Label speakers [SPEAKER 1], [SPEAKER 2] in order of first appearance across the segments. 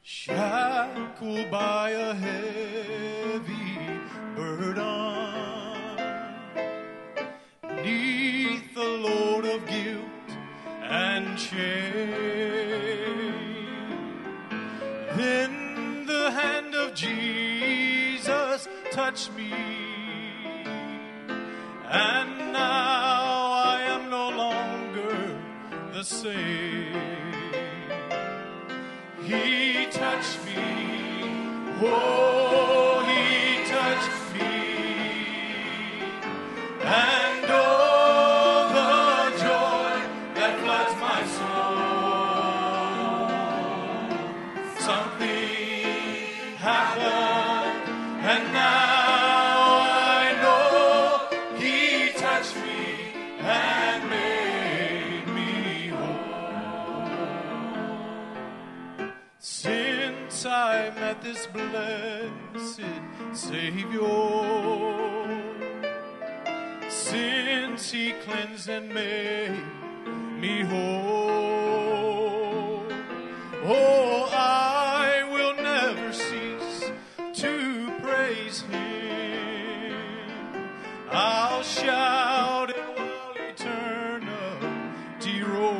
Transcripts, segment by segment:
[SPEAKER 1] shackled by a heavy burden, 'neath the load of guilt and shame. Then the hand of Jesus touched me, and now I am no longer the same. He touched me, oh, He touched me, and oh, the joy that floods my soul. Something happened, and now I know He touched me and made me whole. Since I met this blessed Savior, since He cleansed and made me whole, oh, I will never cease to praise Him. I'll shout it while eternity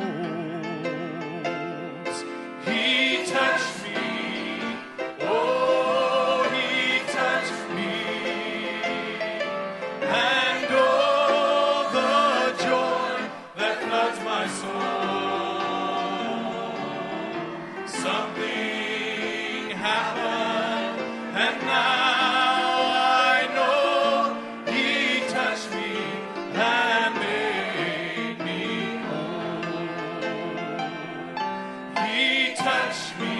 [SPEAKER 1] rolls. He touched me, oh, He touched me, and oh, the joy that floods my soul. Something happened, and now I know He touched me and made me whole. He touched me,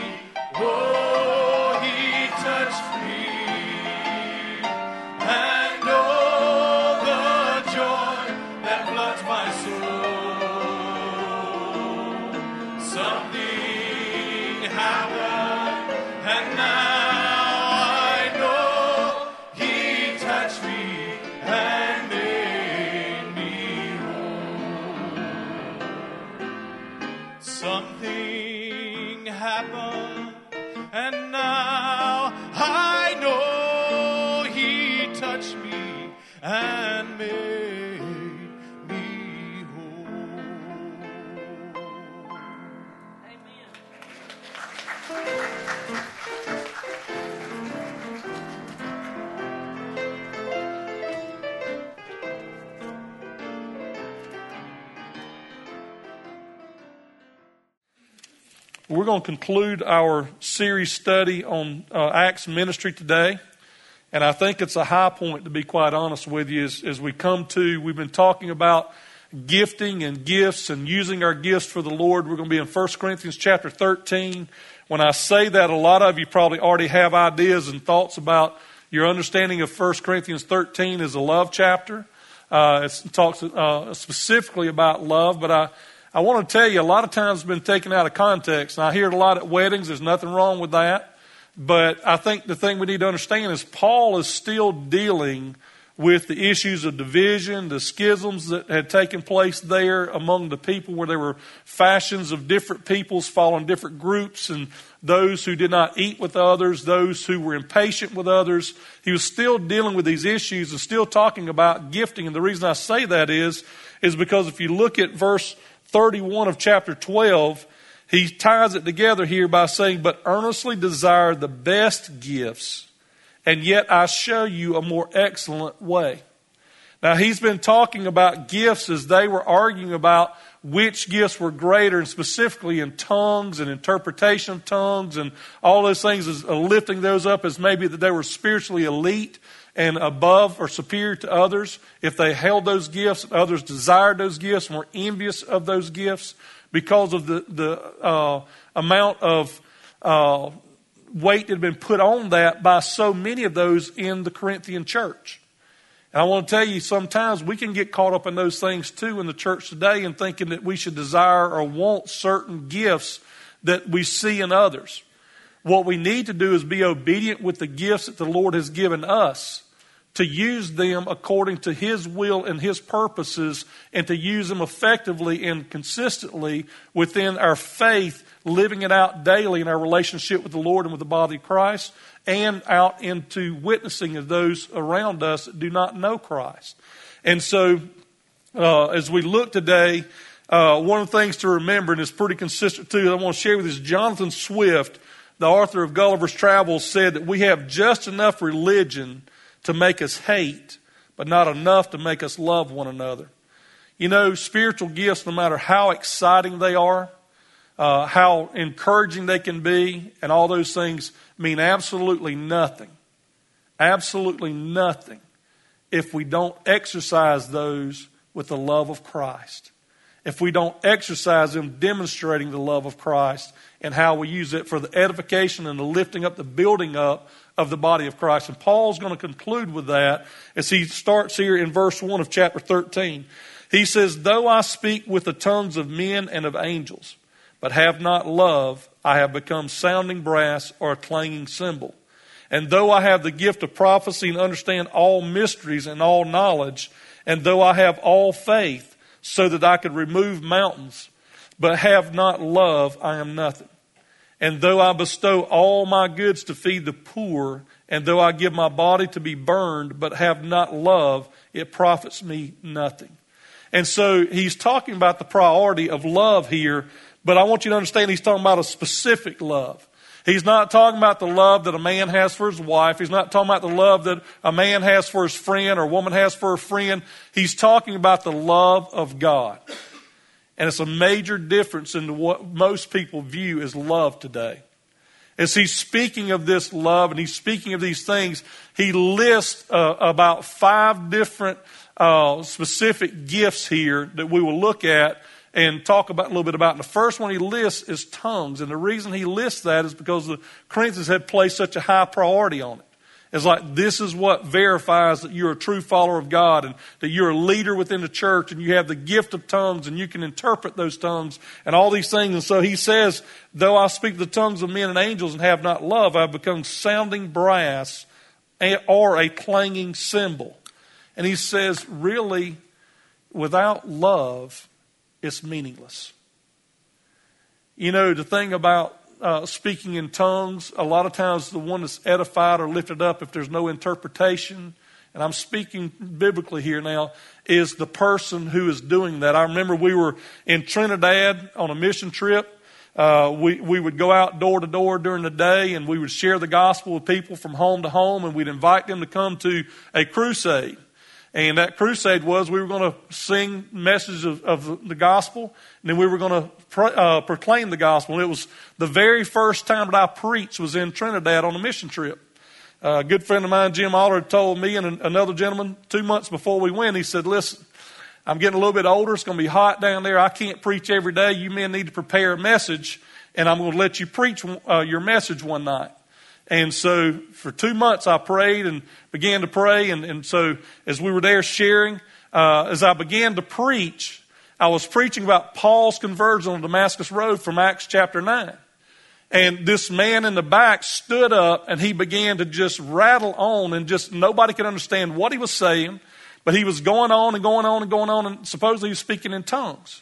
[SPEAKER 1] oh, He touched me, and oh, the joy that floods my soul. Something happened, and now I know He touched me and made me whole. Something happened, and now I know He touched me and made me whole.
[SPEAKER 2] We're going to conclude our series study on Acts ministry today. And I think it's a high point, to be quite honest with you, as we've been talking about gifting and gifts and using our gifts for the Lord. We're going to be in 1 Corinthians chapter 13. When I say that, a lot of you probably already have ideas and thoughts about your understanding of 1 Corinthians 13 as a love chapter. It talks specifically about love, but I want to tell you, a lot of times it's been taken out of context. And I hear it a lot at weddings. There's nothing wrong with that. But I think the thing we need to understand is Paul is still dealing with the issues of division, the schisms that had taken place there among the people, where there were factions of different peoples following different groups, and those who did not eat with others, those who were impatient with others. He was still dealing with these issues and still talking about gifting. And the reason I say that is because if you look at verse 31 of chapter 12, he ties it together here by saying, "But earnestly desire the best gifts, and yet I show you a more excellent way." Now, he's been talking about gifts as they were arguing about which gifts were greater, and specifically in tongues and interpretation of tongues and all those things, as lifting those up as maybe that they were spiritually elite and above or superior to others. If they held those gifts, others desired those gifts and were envious of those gifts because of the amount of weight that had been put on that by so many of those in the Corinthian church. And I want to tell you, sometimes we can get caught up in those things too in the church today, and thinking that we should desire or want certain gifts that we see in others. What we need to do is be obedient with the gifts that the Lord has given us, to use them according to His will and His purposes, and to use them effectively and consistently within our faith living it out daily in our relationship with the Lord and with the body of Christ, and out into witnessing of those around us that do not know Christ. And so as we look today, one of the things to remember, and it's pretty consistent too, I want to share with you, is Jonathan Swift, the author of Gulliver's Travels, said that we have just enough religion to make us hate, but not enough to make us love one another. You know, spiritual gifts, no matter how exciting they are, how encouraging they can be, and all those things mean absolutely nothing if we don't exercise those with the love of Christ. If we don't exercise them demonstrating the love of Christ and how we use it for the edification and the lifting up, the building up of the body of Christ. And Paul's going to conclude with that as he starts here in verse 1 of chapter 13. He says, though I speak with the tongues of men and of angels, but have not love, I have become sounding brass or a clanging cymbal. And though I have the gift of prophecy and understand all mysteries and all knowledge, and though I have all faith, so that I could remove mountains, but have not love, I am nothing. And though I bestow all my goods to feed the poor, and though I give my body to be burned, but have not love, it profits me nothing. And so he's talking about the priority of love here, but I want you to understand he's talking about a specific love. He's not talking about the love that a man has for his wife. He's not talking about the love that a man has for his friend or a woman has for a friend. He's talking about the love of God. And it's a major difference in what most people view as love today. As he's speaking of this love and he's speaking of these things, he lists about 5 different specific gifts here that we will look at and talk about a little bit about. And the first one he lists is tongues. And the reason he lists that is because the Corinthians had placed such a high priority on it. It's like this is what verifies that you're a true follower of God and that you're a leader within the church and you have the gift of tongues and you can interpret those tongues and all these things. And so he says, though I speak the tongues of men and angels and have not love, I've become sounding brass or a clanging cymbal. And he says, really, without love, it's meaningless. You know, the thing about speaking in tongues, a lot of times the one that's edified or lifted up, if there's no interpretation, and I'm speaking biblically here now, is the person who is doing that. I remember we were in Trinidad on a mission trip. We would go out door to door during the day and we would share the gospel with people from home to home, and we'd invite them to come to a crusade. And that crusade was we were going to sing messages of the gospel, and then we were going to proclaim the gospel. And it was the very first time that I preached was in Trinidad on a mission trip. A good friend of mine, Jim Aller, told me and another gentleman 2 months before we went, he said, listen, I'm getting a little bit older. It's going to be hot down there. I can't preach every day. You men need to prepare a message, and I'm going to let you preach your message one night. And so for 2 months I prayed and began to pray. And so as we were there sharing, as I began to preach, I was preaching about Paul's conversion on Damascus Road from Acts chapter 9. And this man in the back stood up and he began to just rattle on, and just nobody could understand what he was saying. But he was going on and going on and going on, and supposedly he was speaking in tongues.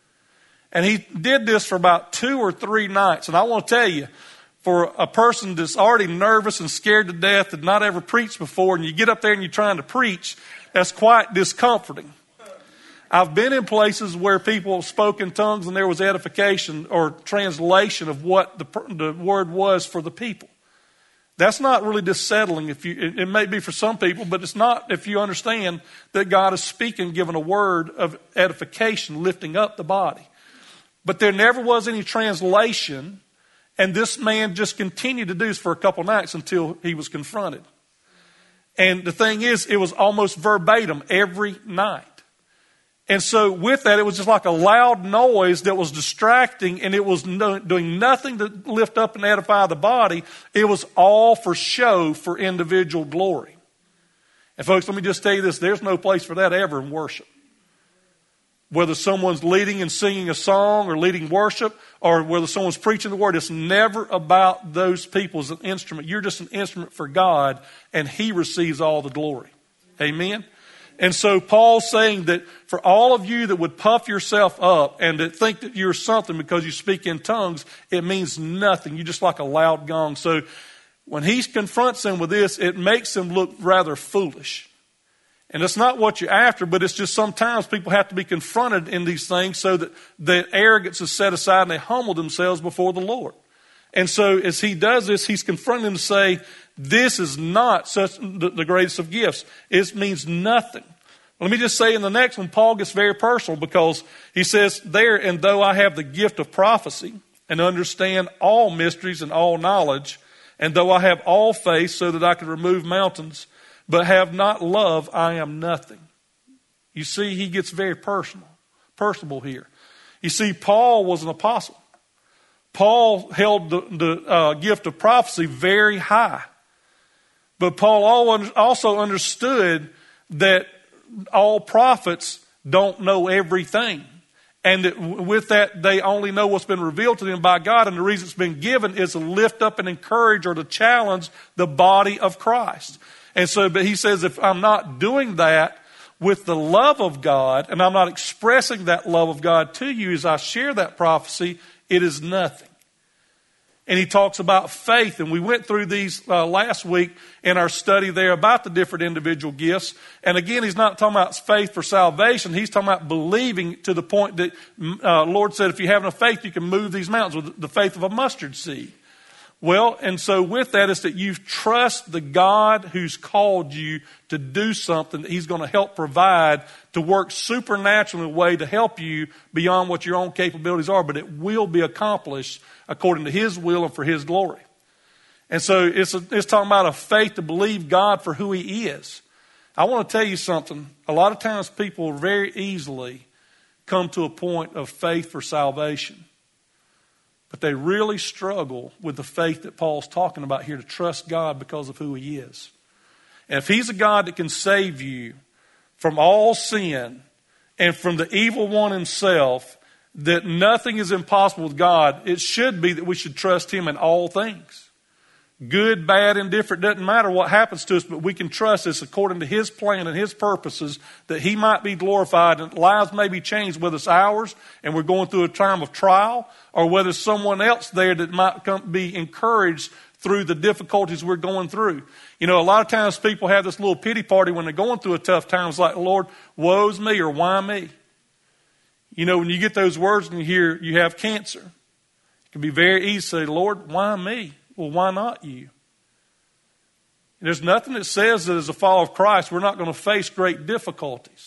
[SPEAKER 2] And he did this for about 2 or 3 nights. And I want to tell you, for a person that's already nervous and scared to death and not ever preached before, and you get up there and you're trying to preach, that's quite discomforting. I've been in places where people spoke in tongues and there was edification or translation of what the word was for the people. That's not really dissettling. It may be for some people, but it's not if you understand that God is speaking, giving a word of edification, lifting up the body. But there never was any translation. And this man just continued to do this for a couple nights until he was confronted. And the thing is, it was almost verbatim every night. And so with that, it was just like a loud noise that was distracting, and it was doing nothing to lift up and edify the body. It was all for show, for individual glory. And folks, let me just tell you this, there's no place for that ever in worship. Whether someone's leading and singing a song or leading worship, or whether someone's preaching the word, it's never about those people as an instrument. You're just an instrument for God, and He receives all the glory. Amen? And so Paul's saying that for all of you that would puff yourself up and that think that you're something because you speak in tongues, it means nothing. You're just like a loud gong. So when he confronts them with this, it makes them look rather foolish. And it's not what you're after, but it's just sometimes people have to be confronted in these things so that the arrogance is set aside and they humble themselves before the Lord. And so as he does this, he's confronting them to say, this is not such the greatest of gifts. It means nothing. Let me just say in the next one, Paul gets very personal because he says there, and though I have the gift of prophecy and understand all mysteries and all knowledge, and though I have all faith so that I can remove mountains, but have not love, I am nothing. You see, he gets very personable here. You see, Paul was an apostle. Paul held the gift of prophecy very high. But Paul also understood that all prophets don't know everything. And that with that, they only know what's been revealed to them by God. And the reason it's been given is to lift up and encourage or to challenge the body of Christ. And so, but he says, if I'm not doing that with the love of God, and I'm not expressing that love of God to you as I share that prophecy, it is nothing. And he talks about faith. And we went through these last week in our study there about the different individual gifts. And again, he's not talking about faith for salvation. He's talking about believing to the point that Lord said, if you have enough faith, you can move these mountains with the faith of a mustard seed. Well, and so with that is that you trust the God who's called you to do something that he's going to help provide to work supernaturally in a way to help you beyond what your own capabilities are, but it will be accomplished according to his will and for his glory. And so it's talking about a faith to believe God for who he is. I want to tell you something. A lot of times people very easily come to a point of faith for salvation. But they really struggle with the faith that Paul's talking about here to trust God because of who he is. And if he's a God that can save you from all sin and from the evil one himself, that nothing is impossible with God, it should be that we should trust him in all things. Good, bad, indifferent, doesn't matter what happens to us, but we can trust this according to his plan and his purposes, that he might be glorified and lives may be changed, whether it's ours and we're going through a time of trial, or whether it's someone else there that might be encouraged through the difficulties we're going through. You know, a lot of times people have this little pity party when they're going through a tough time. It's like, Lord, woe's me, or why me? You know, when you get those words and you hear you have cancer, it can be very easy to say, Lord, why me? Well, why not you? There's nothing that says that as a follower of Christ, we're not going to face great difficulties.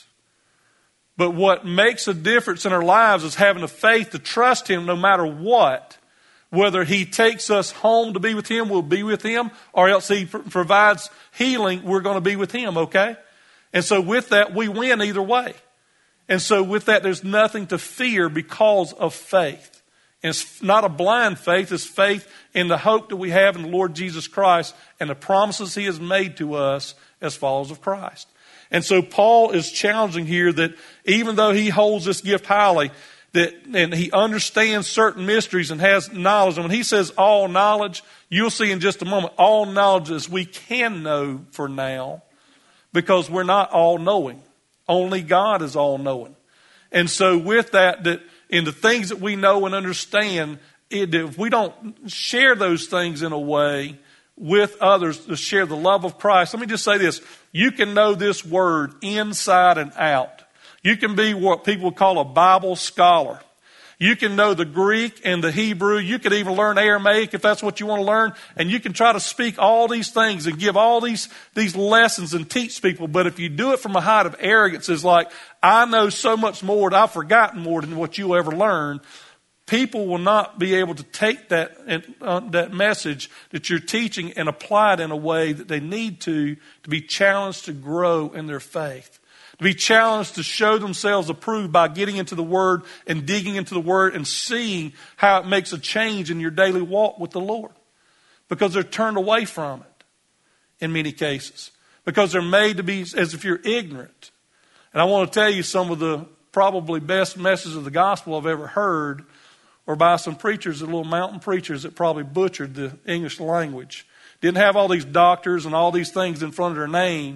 [SPEAKER 2] But what makes a difference in our lives is having the faith to trust him no matter what. Whether he takes us home to be with him, we'll be with him, or else he provides healing, we're going to be with him, okay? And so with that, we win either way. And so with that, there's nothing to fear because of faith. And it's not a blind faith, it's faith in the hope that we have in the Lord Jesus Christ and the promises he has made to us as followers of Christ. And so Paul is challenging here that even though he holds this gift highly, and he understands certain mysteries and has knowledge. And when he says all knowledge, you'll see in just a moment, all knowledge is we can know for now, because we're not all knowing. Only God is all knowing. And so with that in the things that we know and understand, if we don't share those things in a way with others to share the love of Christ, let me just say this. You can know this word inside and out. You can be what people call a Bible scholar. You can know the Greek and the Hebrew. You could even learn Aramaic if that's what you want to learn. And you can try to speak all these things and give all these lessons and teach people. But if you do it from a height of arrogance, it's like, I know so much more, I've forgotten more than what you ever learned. People will not be able to take that message that you're teaching and apply it in a way that they need to be challenged to grow in their faith. To be challenged to show themselves approved by getting into the Word and digging into the Word and seeing how it makes a change in your daily walk with the Lord. Because they're turned away from it in many cases. Because they're made to be as if you're ignorant. And I want to tell you some of the probably best messages of the gospel I've ever heard were by some preachers, the little mountain preachers that probably butchered the English language. Didn't have all these doctors and all these things in front of their names,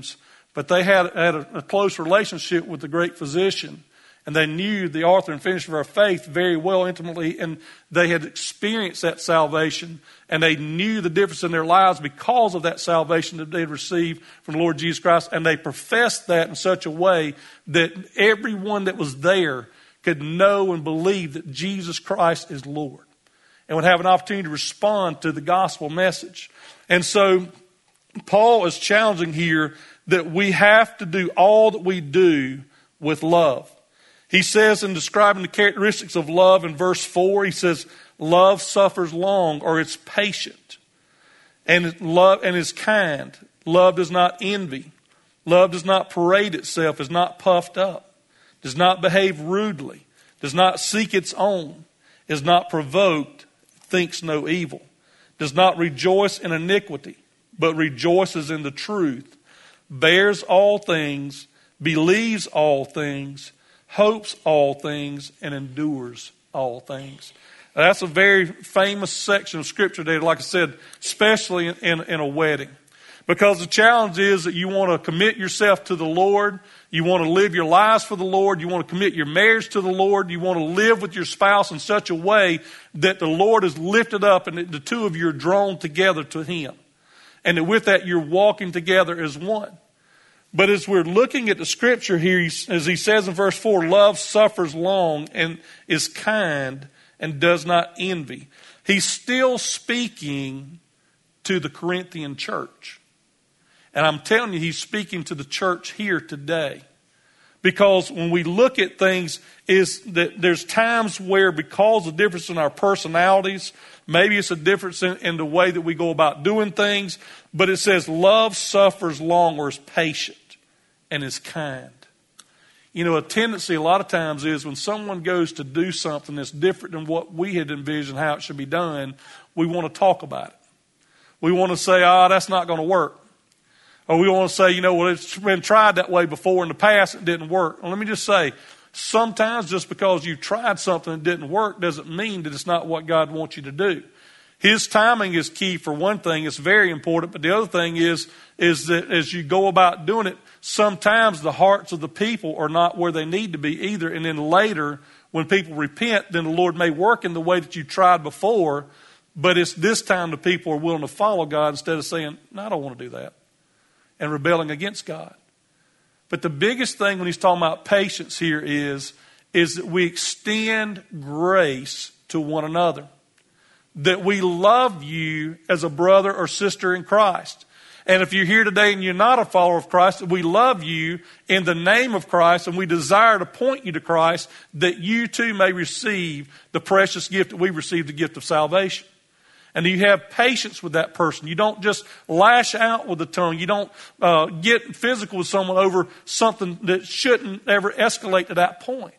[SPEAKER 2] But they had a close relationship with the great physician. And they knew the author and finisher of our faith very well, intimately, and they had experienced that salvation, and they knew the difference in their lives because of that salvation that they had received from the Lord Jesus Christ, and they professed that in such a way that everyone that was there could know and believe that Jesus Christ is Lord, and would have an opportunity to respond to the gospel message. And so Paul is challenging here that we have to do all that we do with love. He says in describing the characteristics of love in verse 4, he says, love suffers long, or it's patient, and is kind. Love does not envy. Love does not parade itself, is not puffed up, does not behave rudely, does not seek its own, is not provoked, thinks no evil, does not rejoice in iniquity, but rejoices in the truth, bears all things, believes all things, hopes all things, and endures all things. That's a very famous section of Scripture there, like I said, especially in a wedding. Because the challenge is that you want to commit yourself to the Lord. You want to live your lives for the Lord. You want to commit your marriage to the Lord. You want to live with your spouse in such a way that the Lord is lifted up and that the two of you are drawn together to Him. And that with that, you're walking together as one. But as we're looking at the Scripture here, as he says in verse 4, love suffers long and is kind and does not envy. He's still speaking to the Corinthian church. And I'm telling you, he's speaking to the church here today. Because when we look at things, is that there's times where, because of the difference in our personalities, maybe it's a difference in the way that we go about doing things, but it says love suffers long, or is patient and is kind. You know, a tendency a lot of times is when someone goes to do something that's different than what we had envisioned how it should be done, we want to talk about it. We want to say, that's not going to work. Or we want to say, well, it's been tried that way before in the past, it didn't work. Well, let me just say, sometimes just because you've tried something that didn't work doesn't mean that it's not what God wants you to do. His timing is key for one thing. It's very important. But the other thing is that as you go about doing it, sometimes the hearts of the people are not where they need to be either. And then later, when people repent, then the Lord may work in the way that you tried before. But it's this time the people are willing to follow God instead of saying, no, I don't want to do that, and rebelling against God. But the biggest thing when he's talking about patience here is that we extend grace to one another. That we love you as a brother or sister in Christ. And if you're here today and you're not a follower of Christ, we love you in the name of Christ, and we desire to point you to Christ, that you too may receive the precious gift that we received, the gift of salvation. And you have patience with that person. You don't just lash out with the tongue. You don't get physical with someone over something that shouldn't ever escalate to that point.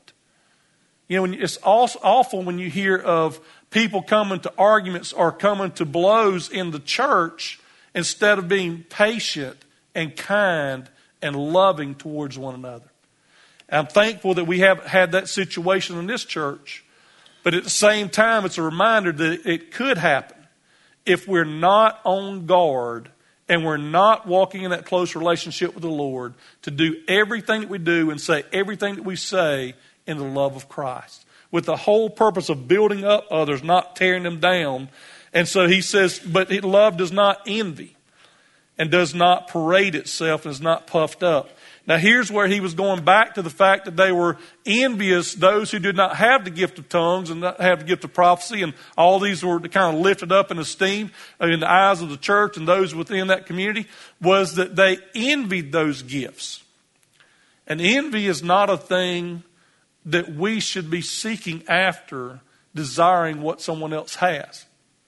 [SPEAKER 2] It's awful when you hear of people coming to arguments or coming to blows in the church instead of being patient and kind and loving towards one another. And I'm thankful that we haven't had that situation in this church. But at the same time, it's a reminder that it could happen if we're not on guard and we're not walking in that close relationship with the Lord to do everything that we do and say everything that we say in the love of Christ, with the whole purpose of building up others, not tearing them down. And so he says, but love does not envy and does not parade itself and is not puffed up. Now here's where he was going back to the fact that they were envious, those who did not have the gift of tongues and not have the gift of prophecy, and all these were kind of lifted up in esteem in the eyes of the church and those within that community, was that they envied those gifts. And envy is not a thing that we should be seeking after, desiring what someone else has.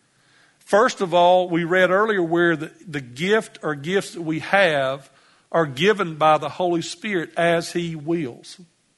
[SPEAKER 2] First of all, we read earlier where the gift or gifts that we have are given by the Holy Spirit as He wills.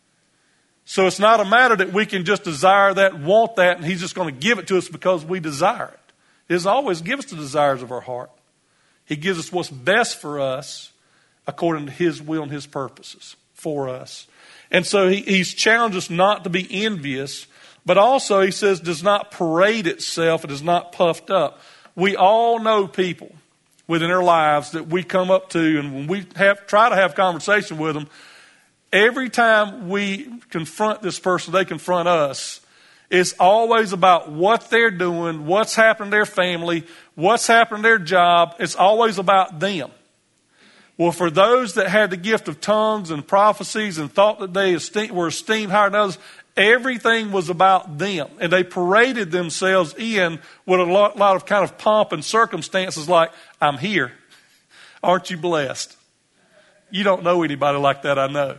[SPEAKER 2] So it's not a matter that we can just desire that, want that, and He's just going to give it to us because we desire it. He doesn't always give us the desires of our heart. He gives us what's best for us according to His will and His purposes for us. And so He's challenged us not to be envious, but also He says does not parade itself, it is not puffed up. We all know people within their lives that we come up to, and when we try to have conversation with them, every time we confront this person, they confront us, it's always about what they're doing, what's happening to their family, what's happening to their job. It's always about them. Well, for those that had the gift of tongues and prophecies and thought that they were esteemed higher than others, everything was about them. And they paraded themselves in with a lot of kind of pomp and circumstances like, I'm here. Aren't you blessed? You don't know anybody like that, I know.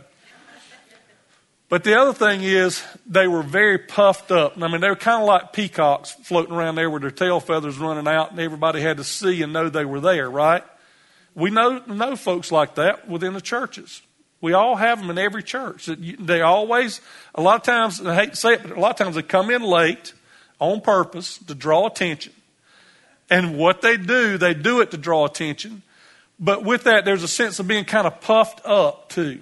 [SPEAKER 2] But the other thing is they were very puffed up. I mean, they were kind of like peacocks floating around there with their tail feathers running out, and everybody had to see and know they were there, right? We know folks like that within the churches. We all have them in every church. They always, a lot of times, I hate to say it, but a lot of times they come in late on purpose to draw attention. And what they do it to draw attention. But with that, there's a sense of being kind of puffed up too.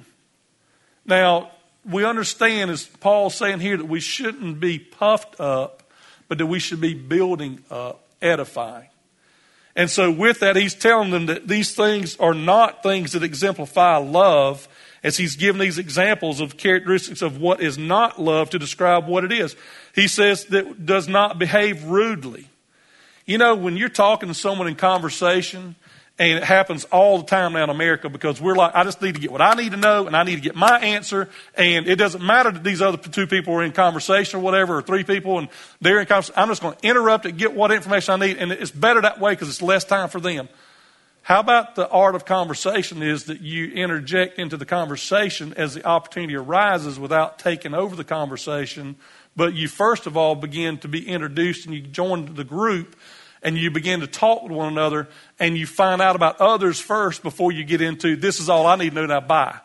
[SPEAKER 2] Now, we understand, as Paul's saying here, that we shouldn't be puffed up, but that we should be building up, edifying. And so with that, he's telling them that these things are not things that exemplify love, as he's given these examples of characteristics of what is not love to describe what it is. He says that does not behave rudely. You know, when you're talking to someone in conversation, and it happens all the time now in America, because we're like, I just need to get what I need to know, and I need to get my answer, and it doesn't matter that these other two people are in conversation or whatever, or three people, and they're in conversation. I'm just going to interrupt it, get what information I need, and it's better that way because it's less time for them. How about the art of conversation is that you interject into the conversation as the opportunity arises without taking over the conversation, but you first of all begin to be introduced and you join the group, and you begin to talk with one another, and you find out about others first before you get into, this is all I need to know, now bye.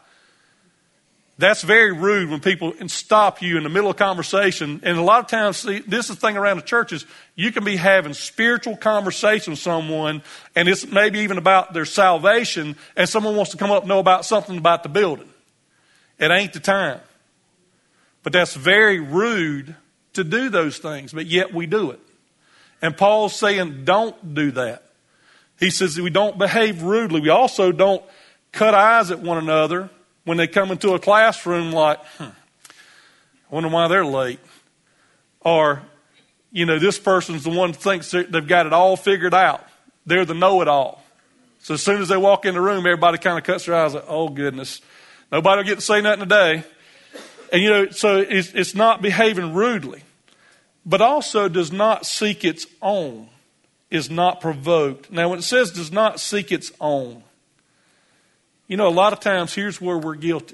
[SPEAKER 2] That's very rude when people stop you in the middle of conversation. And a lot of times, see, this is the thing around the churches, you can be having spiritual conversation with someone, and it's maybe even about their salvation, and someone wants to come up and know about something about the building. It ain't the time. But that's very rude to do those things, but yet we do it. And Paul's saying, don't do that. He says that we don't behave rudely. We also don't cut eyes at one another when they come into a classroom like, I wonder why they're late. Or, you know, this person's the one who thinks they've got it all figured out. They're the know-it-all. So as soon as they walk in the room, everybody kind of cuts their eyes like, oh, goodness. Nobody will get to say nothing today. And, you know, so it's not behaving rudely. But also does not seek its own, is not provoked. Now, when it says does not seek its own, you know, a lot of times, here's where we're guilty.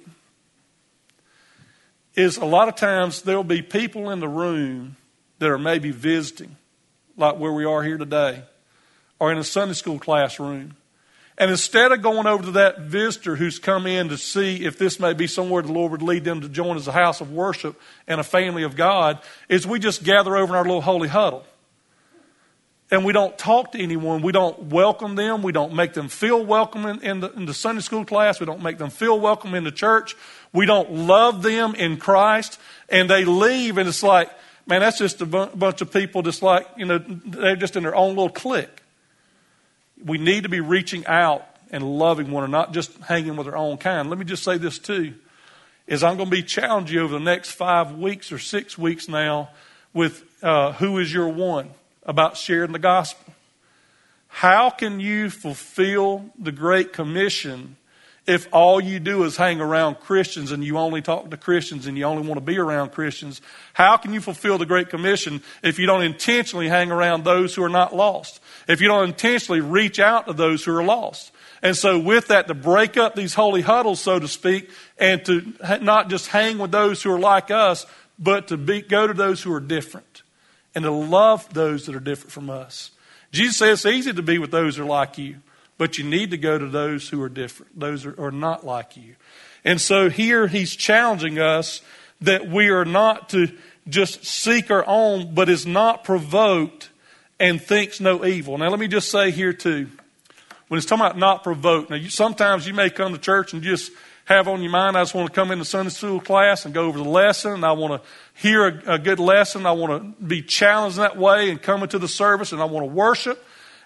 [SPEAKER 2] Is a lot of times there'll be people in the room that are maybe visiting, like where we are here today, or in a Sunday school classroom. And instead of going over to that visitor who's come in to see if this may be somewhere the Lord would lead them to join as a house of worship and a family of God, is we just gather over in our little holy huddle. And we don't talk to anyone. We don't welcome them. We don't make them feel welcome in the Sunday school class. We don't make them feel welcome in the church. We don't love them in Christ. And they leave, and it's like, man, that's just a bunch of people just like, you know, they're just in their own little clique. We need to be reaching out and loving one another, not just hanging with our own kind. Let me just say this too, is I'm going to be challenging you over the next 5 weeks or 6 weeks now with who is your one, about sharing the gospel. How can you fulfill the Great Commission if all you do is hang around Christians and you only talk to Christians and you only want to be around Christians? How can you fulfill the Great Commission if you don't intentionally hang around those who are not lost? If you don't intentionally reach out to those who are lost? And so with that, to break up these holy huddles, so to speak, and to not just hang with those who are like us, but to go to those who are different and to love those that are different from us. Jesus says it's easy to be with those who are like you, but you need to go to those who are different, those who are not like you. And so here he's challenging us that we are not to just seek our own, but is not provoked and thinks no evil. Now let me just say here too, when it's talking about not provoked, now sometimes you may come to church and just have on your mind, I just want to come into Sunday school class and go over the lesson, and I want to hear a good lesson. I want to be challenged that way and come into the service, and I want to worship.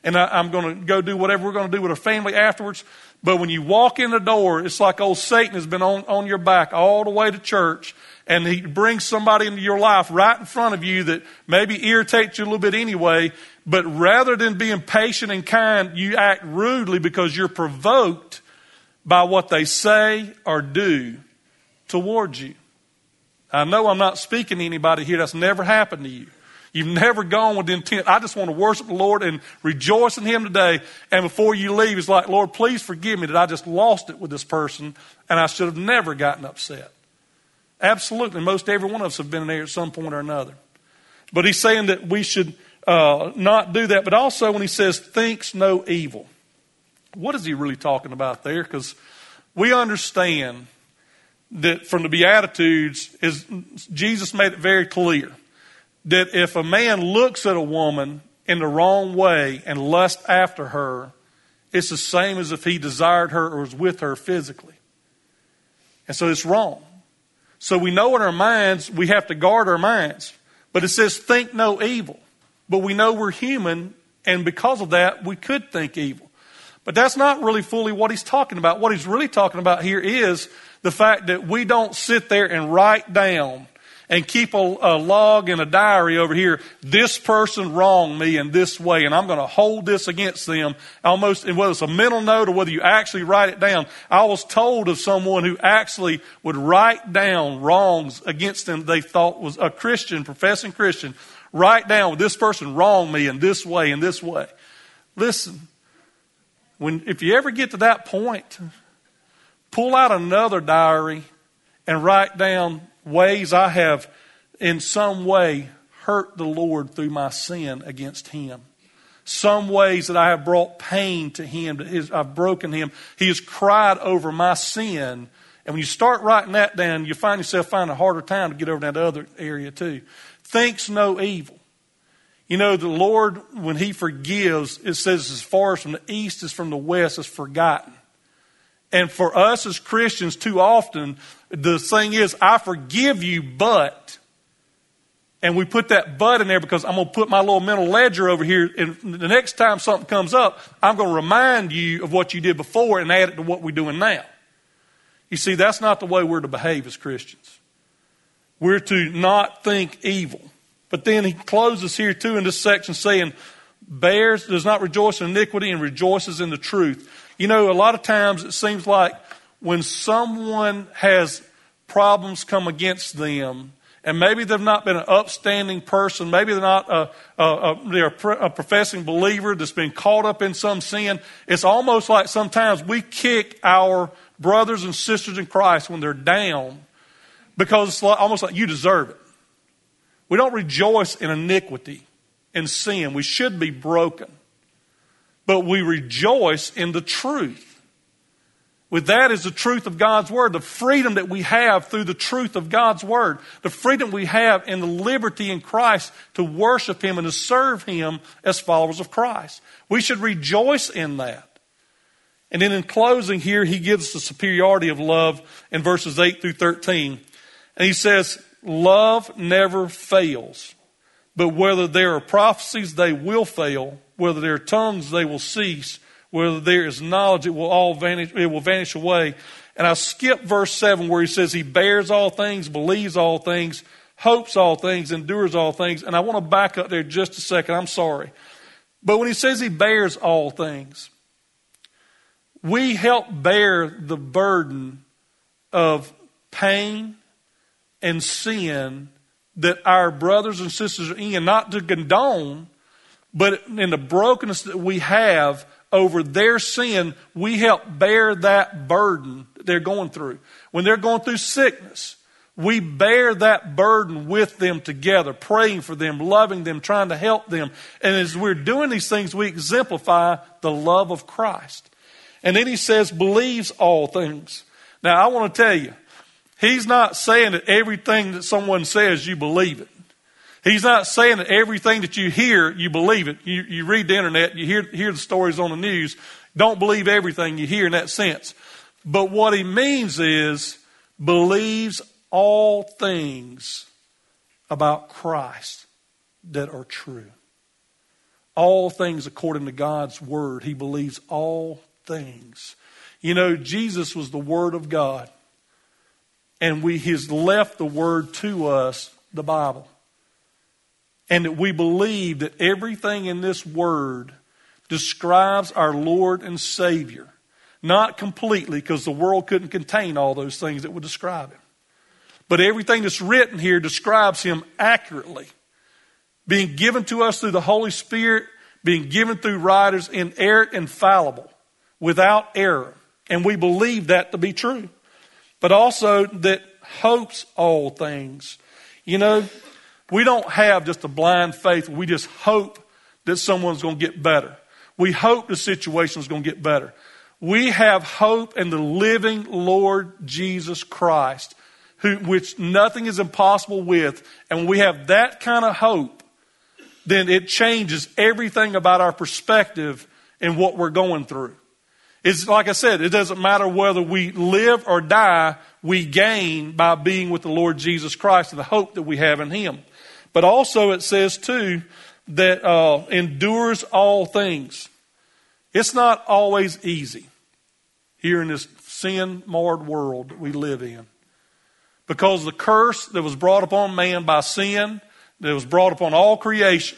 [SPEAKER 2] and I'm going to go do whatever we're going to do with our family afterwards. But when you walk in the door, it's like old Satan has been on your back all the way to church, and he brings somebody into your life right in front of you that maybe irritates you a little bit anyway, but rather than being patient and kind, you act rudely because you're provoked by what they say or do towards you. I know I'm not speaking to anybody here. That's never happened to you. You've never gone with the intent, I just want to worship the Lord and rejoice in Him today. And before you leave, it's like, Lord, please forgive me that I just lost it with this person and I should have never gotten upset. Absolutely. Most every one of us have been there at some point or another. But he's saying that we should not do that. But also when he says, thinks no evil. What is he really talking about there? Because we understand that from the Beatitudes, Jesus made it very clear that if a man looks at a woman in the wrong way and lusts after her, it's the same as if he desired her or was with her physically. And so it's wrong. So we know in our minds we have to guard our minds. But it says think no evil. But we know we're human, and because of that, we could think evil. But that's not really fully what he's talking about. What he's really talking about here is the fact that we don't sit there and write down and keep a log and a diary over here. This person wronged me in this way, and I'm going to hold this against them almost, and whether it's a mental note or whether you actually write it down. I was told of someone who actually would write down wrongs against them they thought was a Christian, professing Christian. Write down, this person wronged me in this way, in this way. Listen, if you ever get to that point, pull out another diary and write down ways I have in some way hurt the Lord through my sin against Him. Some ways that I have brought pain to Him, that I've broken Him. He has cried over my sin. And when you start writing that down, you find yourself finding a harder time to get over that other area too. Thinks no evil. You know, the Lord, when He forgives, it says as far as from the east as from the west is forgotten. And for us as Christians, too often, the thing is, I forgive you, but, and we put that but in there because I'm going to put my little mental ledger over here, and the next time something comes up, I'm going to remind you of what you did before and add it to what we're doing now. You see, that's not the way we're to behave as Christians. We're to not think evil. But then he closes here too in this section saying, does not rejoice in iniquity and rejoices in the truth. You know, a lot of times it seems like when someone has problems come against them, and maybe they've not been an upstanding person, maybe they're not they're a professing believer that's been caught up in some sin, it's almost like sometimes we kick our brothers and sisters in Christ when they're down because it's almost like you deserve it. We don't rejoice in iniquity and sin. We should be broken. But we rejoice in the truth. With that is the truth of God's Word, the freedom that we have through the truth of God's Word, the freedom we have in the liberty in Christ to worship Him and to serve Him as followers of Christ. We should rejoice in that. And then in closing here, he gives us the superiority of love in verses 8 through 13. And he says, love never fails, but whether there are prophecies, they will fail. Whether there are tongues, they will cease. Whether there is knowledge, it will vanish away. And I skip verse 7 where he says he bears all things, believes all things, hopes all things, endures all things. And I want to back up there just a second. I'm sorry. But when he says he bears all things, we help bear the burden of pain and sin that our brothers and sisters are in, not to condone, but in the brokenness that we have over their sin, we help bear that burden that they're going through. When they're going through sickness, we bear that burden with them together, praying for them, loving them, trying to help them. And as we're doing these things, we exemplify the love of Christ. And then he says, believes all things. Now, I want to tell you, he's not saying that everything that someone says, you believe it. He's not saying that everything that you hear, you believe it. You read the internet, you hear the stories on the news. Don't believe everything you hear in that sense. But what he means is, believes all things about Christ that are true. all things according to God's word. He believes all things. You know, Jesus was the Word of God. And He's left the Word to us, the Bible. And that we believe that everything in this Word describes our Lord and Savior. Not completely, because the world couldn't contain all those things that would describe Him. But everything that's written here describes Him accurately. Being given to us through the Holy Spirit, being given through writers, inerrant, infallible, without error. And we believe that to be true. But also that hopes all things. You know, we don't have just a blind faith. We just hope that someone's going to get better. We hope the situation's going to get better. We have hope in the living Lord Jesus Christ, which nothing is impossible with. And when we have that kind of hope, then it changes everything about our perspective and what we're going through. It's like I said, it doesn't matter whether we live or die, we gain by being with the Lord Jesus Christ and the hope that we have in Him. But also it says too that endures all things. It's not always easy here in this sin-marred world that we live in. Because the curse that was brought upon man by sin, that was brought upon all creation,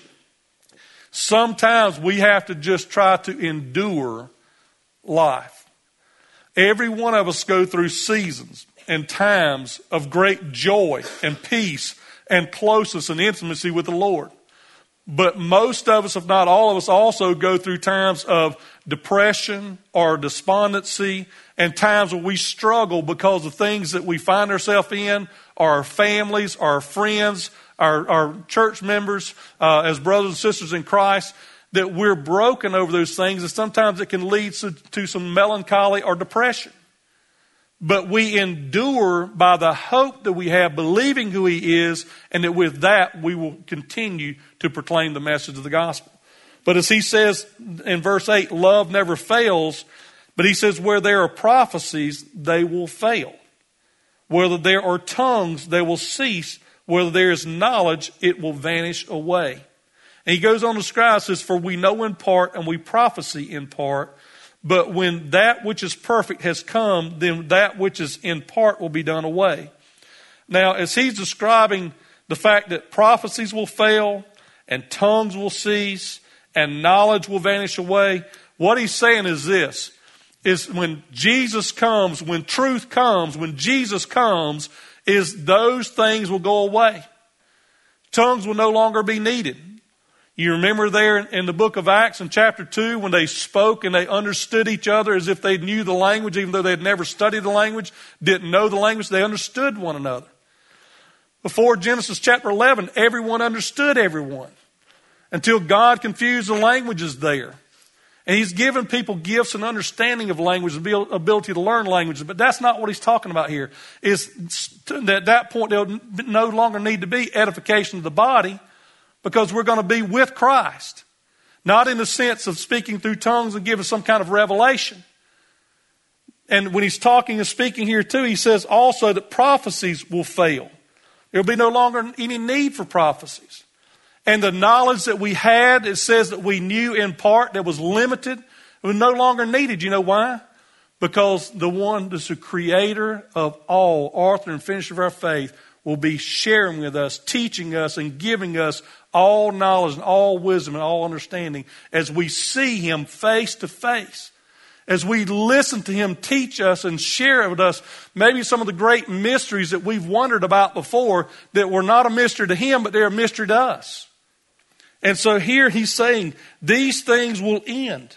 [SPEAKER 2] sometimes we have to just try to endure life. Every one of us go through seasons and times of great joy and peace and closeness and intimacy with the Lord. But most of us, if not all of us, also go through times of depression or despondency and times where we struggle because of things that we find ourselves in, or our families, our friends, our church members, as brothers and sisters in Christ, that we're broken over those things, and sometimes it can lead to some melancholy or depression. But we endure by the hope that we have, believing who He is, and that with that we will continue to proclaim the message of the gospel. But as he says in verse 8, love never fails, but he says where there are prophecies, they will fail. Whether there are tongues, they will cease. Whether there is knowledge, it will vanish away. And he goes on to describe, says, for we know in part and we prophesy in part. But when that which is perfect has come, then that which is in part will be done away. Now, as he's describing the fact that prophecies will fail and tongues will cease and knowledge will vanish away, what he's saying is this, is when Jesus comes, when truth comes, when Jesus comes, is those things will go away. Tongues will no longer be needed. You remember there in the book of Acts in chapter 2 when they spoke and they understood each other as if they knew the language, even though they had never studied the language, didn't know the language, they understood one another. Before Genesis chapter 11, everyone understood everyone until God confused the languages there. And He's given people gifts and understanding of language, the ability to learn languages. But that's not what He's talking about here. Is at that point there'll no longer need to be edification of the body, because we're going to be with Christ. Not in the sense of speaking through tongues and giving some kind of revelation. And when He's talking and speaking here too, He says also that prophecies will fail. There will be no longer any need for prophecies. And the knowledge that we had, it says that we knew in part, that was limited, was no longer needed. You know why? Because the one that's the creator of all, author and finisher of our faith, will be sharing with us, teaching us, and giving us all knowledge and all wisdom and all understanding as we see Him face to face. As we listen to Him teach us and share with us maybe some of the great mysteries that we've wondered about before that were not a mystery to Him, but they're a mystery to us. And so here He's saying these things will end.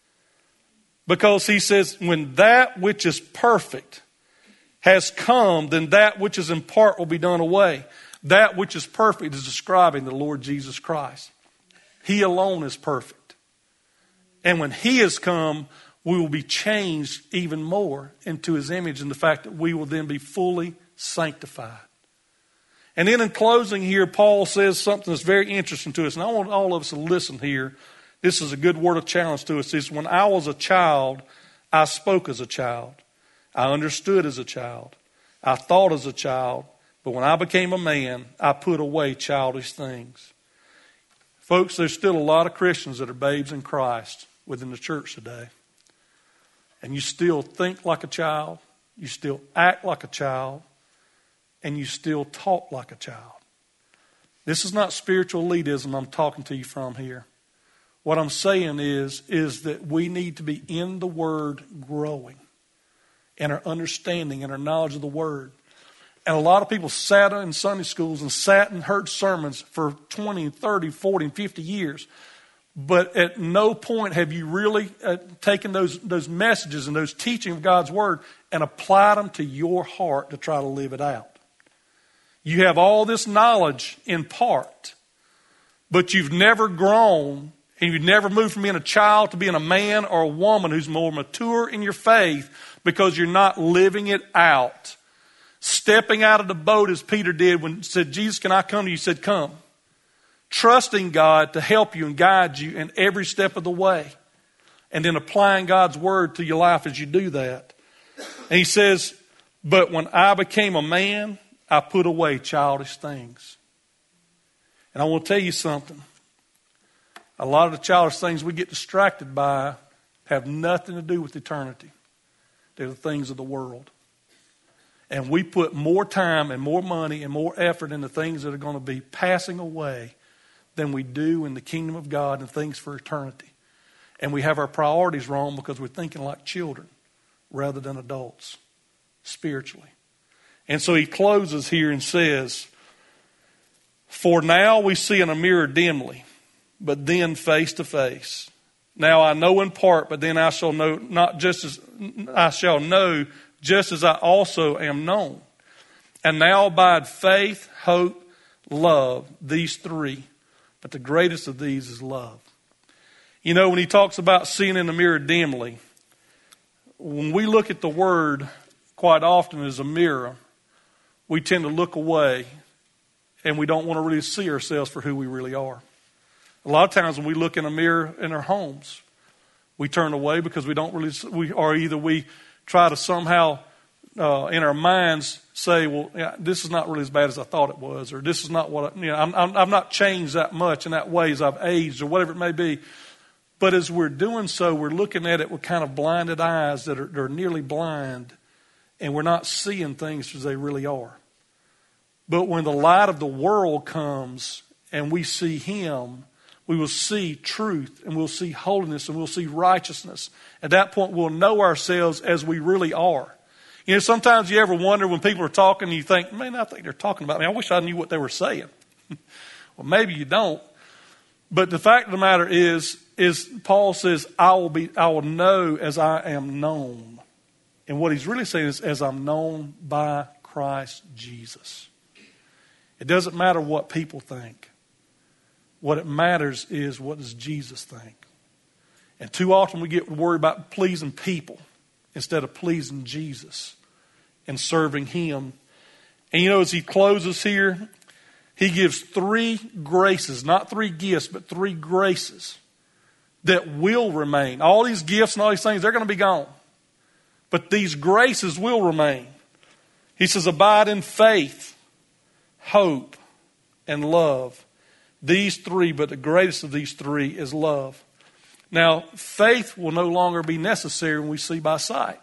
[SPEAKER 2] Because He says when that which is perfect has come, then that which is in part will be done away. That which is perfect is describing the Lord Jesus Christ. He alone is perfect. And when He has come, we will be changed even more into His image, in the fact that we will then be fully sanctified. And then in closing here, Paul says something that's very interesting to us. And I want all of us to listen here. This is a good word of challenge to us. It says, when I was a child, I spoke as a child. I understood as a child. I thought as a child. But when I became a man, I put away childish things. Folks, there's still a lot of Christians that are babes in Christ within the church today. And you still think like a child, you still act like a child, and you still talk like a child. This is not spiritual elitism I'm talking to you from here. What I'm saying is that we need to be in the Word growing, and our understanding and our knowledge of the Word. And a lot of people sat in Sunday schools and sat and heard sermons for 20, 30, 40, and 50 years. But at no point have you really taken those messages and those teaching of God's Word and applied them to your heart to try to live it out. You have all this knowledge in part, but you've never grown and you've never moved from being a child to being a man or a woman who's more mature in your faith because you're not living it out. Stepping out of the boat as Peter did when he said, Jesus, can I come to you? He said, come. Trusting God to help you and guide you in every step of the way. And then applying God's Word to your life as you do that. And he says, but when I became a man, I put away childish things. And I want to tell you something. A lot of the childish things we get distracted by have nothing to do with eternity. They're the things of the world. And we put more time and more money and more effort into things that are going to be passing away than we do in the kingdom of God and things for eternity. And we have our priorities wrong because we're thinking like children rather than adults spiritually. And so he closes here and says, for now we see in a mirror dimly, but then face to face. Now I know in part, but then I shall know just as I also am known. And now abide faith, hope, love, these three. But the greatest of these is love. You know, when he talks about seeing in the mirror dimly, when we look at the Word quite often as a mirror, we tend to look away and we don't want to really see ourselves for who we really are. A lot of times when we look in a mirror in our homes, we turn away because we don't really, or either we try to somehow in our minds say, well, yeah, this is not really as bad as I thought it was, or this is not what, I've not changed that much in that way as I've aged, or whatever it may be. But as we're doing so, we're looking at it with kind of blinded eyes that are nearly blind, and we're not seeing things as they really are. But when the light of the world comes and we see Him, we will see truth, and we'll see holiness, and we'll see righteousness. At that point, we'll know ourselves as we really are. You know, sometimes you ever wonder when people are talking, and you think, man, I think they're talking about me. I wish I knew what they were saying. Well, maybe you don't. But the fact of the matter is Paul says, I will know as I am known. And what he's really saying is, as I'm known by Christ Jesus. It doesn't matter what people think. What it matters is, what does Jesus think? And too often we get worried about pleasing people instead of pleasing Jesus and serving Him. And you know, as he closes here, he gives 3 graces, not 3 gifts, but 3 graces that will remain. All these gifts and all these things, they're going to be gone. But these graces will remain. He says, abide in faith, hope, and love. These 3, but the greatest of these 3 is love. Now, faith will no longer be necessary when we see by sight.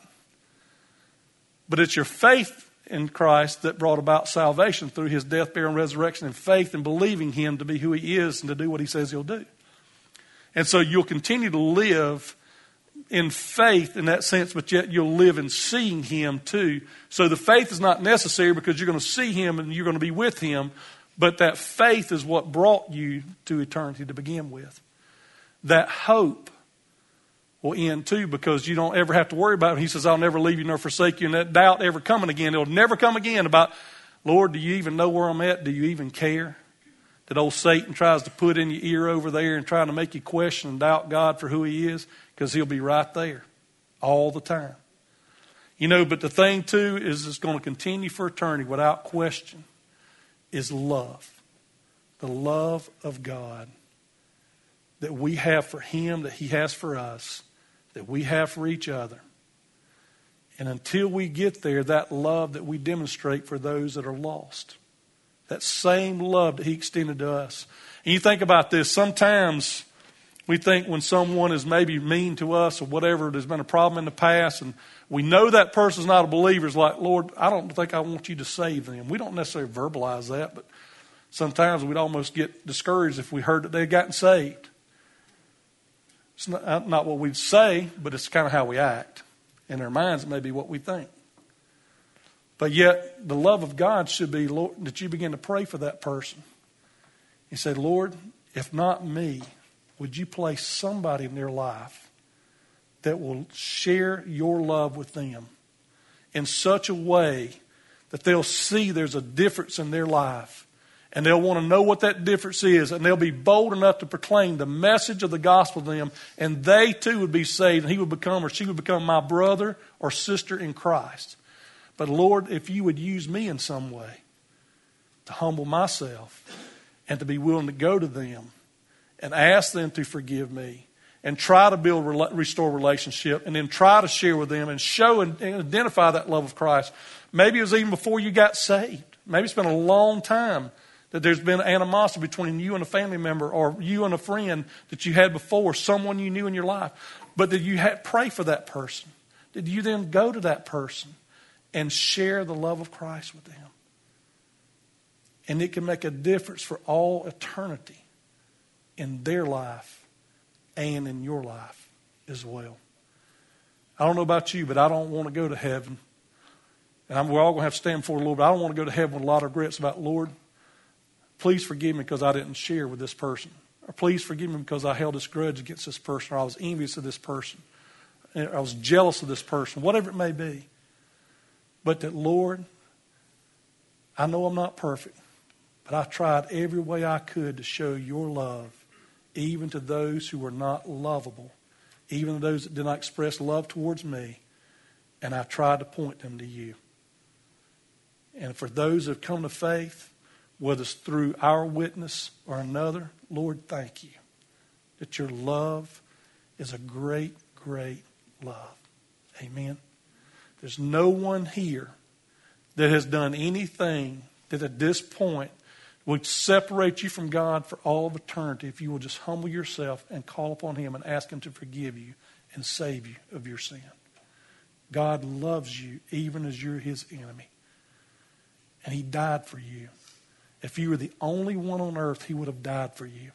[SPEAKER 2] But it's your faith in Christ that brought about salvation through His death, burial, and resurrection, and faith in believing Him to be who He is and to do what He says He'll do. And so you'll continue to live in faith in that sense, but yet you'll live in seeing Him too. So the faith is not necessary because you're going to see Him and you're going to be with Him. But that faith is what brought you to eternity to begin with. That hope will end too, because you don't ever have to worry about it. He says, I'll never leave you nor forsake you. And that doubt ever coming again. It'll never come again about, Lord, do you even know where I'm at? Do you even care? That old Satan tries to put in your ear over there and trying to make you question and doubt God for who He is, because He'll be right there all the time. You know, but the thing too is it's going to continue for eternity without question. Is love. The love of God that we have for Him, that He has for us, that we have for each other. And until we get there, that love that we demonstrate for those that are lost. that same love that he extended to us. And you think about this, sometimes we think when someone is maybe mean to us or whatever, there's been a problem in the past, and we know that person's not a believer. It's like, Lord, I don't think I want you to save them. We don't necessarily verbalize that, but sometimes we'd almost get discouraged if we heard that they had gotten saved. It's not what we'd say, but it's kind of how we act. In our minds, it may be what we think. But yet, the love of God should be, Lord, that you begin to pray for that person. You say, Lord, if not me, would you place somebody in their life that will share your love with them in such a way that they'll see there's a difference in their life, and they'll want to know what that difference is, and they'll be bold enough to proclaim the message of the gospel to them, and they too would be saved, and he would become or she would become my brother or sister in Christ. But Lord, if you would use me in some way to humble myself and to be willing to go to them and ask them to forgive me and try to restore relationship, and then try to share with them and show and identify that love of Christ. Maybe it was even before you got saved. Maybe it's been a long time that there's been animosity between you and a family member, or you and a friend that you had before, someone you knew in your life. But did you pray for that person? Did you then go to that person and share the love of Christ with them? And it can make a difference for all eternity in their life and in your life as well. I don't know about you, but I don't want to go to heaven. And we're all going to have to stand before the Lord, but I don't want to go to heaven with a lot of regrets about, Lord, please forgive me because I didn't share with this person. Or please forgive me because I held this grudge against this person, or I was envious of this person, or I was jealous of this person, whatever it may be. But that, Lord, I know I'm not perfect, but I tried every way I could to show your love, even to those who were not lovable, even to those that did not express love towards me, and I tried to point them to you. And for those that have come to faith, whether it's through our witness or another, Lord, thank you that your love is a great, great love. Amen. There's no one here that has done anything that at this point would separate you from God for all of eternity if you will just humble yourself and call upon him and ask him to forgive you and save you of your sin. God loves you even as you're his enemy. And he died for you. If you were the only one on earth, he would have died for you.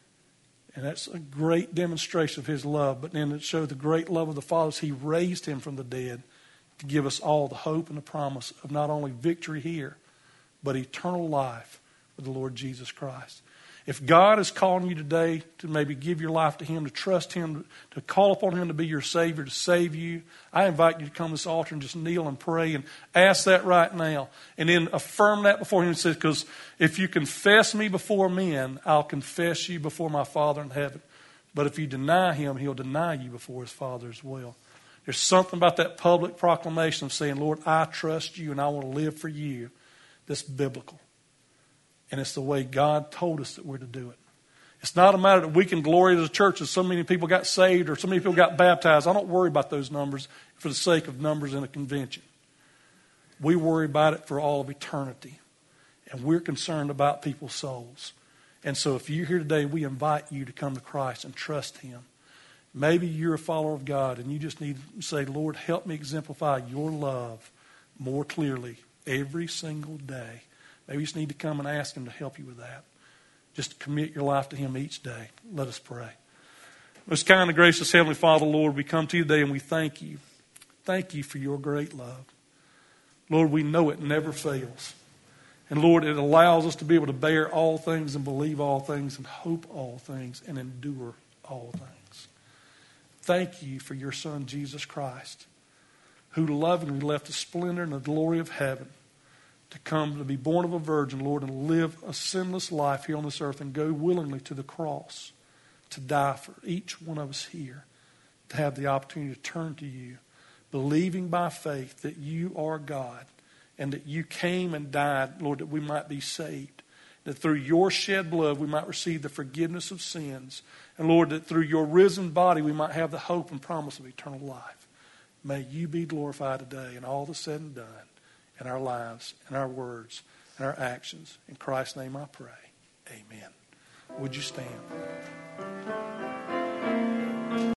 [SPEAKER 2] And that's a great demonstration of his love. But then it showed the great love of the Father. He raised him from the dead to give us all the hope and the promise of not only victory here, but eternal life with the Lord Jesus Christ. If God is calling you today to maybe give your life to him, to trust him, to call upon him to be your Savior, to save you, I invite you to come to this altar and just kneel and pray and ask that right now. And then affirm that before him and say, because if you confess me before men, I'll confess you before my Father in heaven. But if you deny him, he'll deny you before his Father as well. There's something about that public proclamation of saying, Lord, I trust you and I want to live for you, that's biblical. And it's the way God told us that we're to do it. It's not a matter that we can glory as a church that so many people got saved or so many people got baptized. I don't worry about those numbers for the sake of numbers in a convention. We worry about it for all of eternity. And we're concerned about people's souls. And so if you're here today, we invite you to come to Christ and trust him. Maybe you're a follower of God and you just need to say, Lord, help me exemplify your love more clearly every single day. Maybe you just need to come and ask him to help you with that. Just commit your life to him each day. Let us pray. Most kind and gracious Heavenly Father, Lord, we come to you today and we thank you. Thank you for your great love. Lord, we know it never fails. And Lord, it allows us to be able to bear all things and believe all things and hope all things and endure all things. Thank you for your Son, Jesus Christ, who lovingly left the splendor and the glory of heaven to come to be born of a virgin, Lord, and live a sinless life here on this earth and go willingly to the cross to die for each one of us here, to have the opportunity to turn to you, believing by faith that you are God and that you came and died, Lord, that we might be saved, that through your shed blood we might receive the forgiveness of sins, and Lord, that through your risen body we might have the hope and promise of eternal life. May you be glorified today and all that's said and done in our lives, in our words, and our actions. In Christ's name I pray. Amen. Would you stand?